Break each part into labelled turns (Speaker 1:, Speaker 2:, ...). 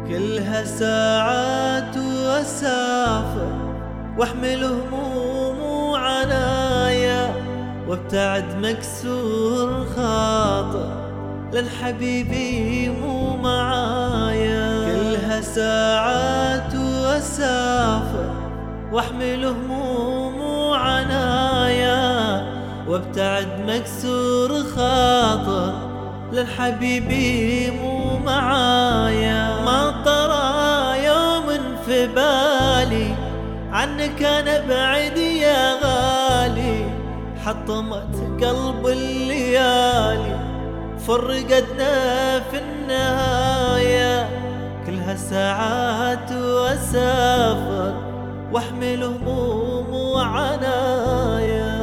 Speaker 1: كلها ساعات وأسافر واحمل هموم وعنايا وابتعد مكسور خاطر لأن حبيبي مو معايا. كلها ساعات وأسافر واحمل هموم وعنايا وابتعد مكسور خاطر لأن حبيبي مو معايا. ما طرى يوم في بالي عنك أنا بعد يا غالي، حطمت قلب الليالي فرقتنا في النهاية. كلها ساعات وأسافر واحمل هموم وعنايا.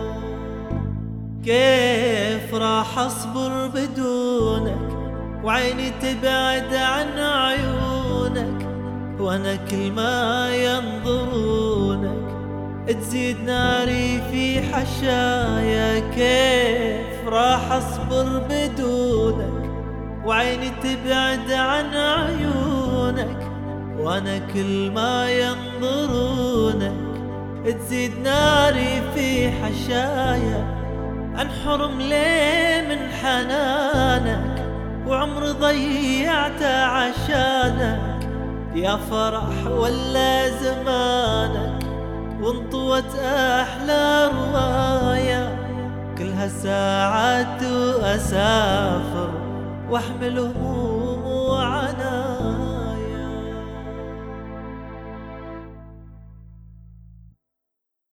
Speaker 1: كيف راح أصبر بدونك وعيني تبعد عن عيونك، وأنا كل ما ينظرونك تزيد ناري في حشايا. كيف راح أصبر بدونك وعيني تبعد عن عيونك، وأنا كل ما ينظرونك تزيد ناري في حشايا. انحرم ليه من حنانك وعمر ضيعته عشانك، يا فرح ولا زمانك وانطوت أحلى رواية. كلها ساعات وأسافر واحمل هموم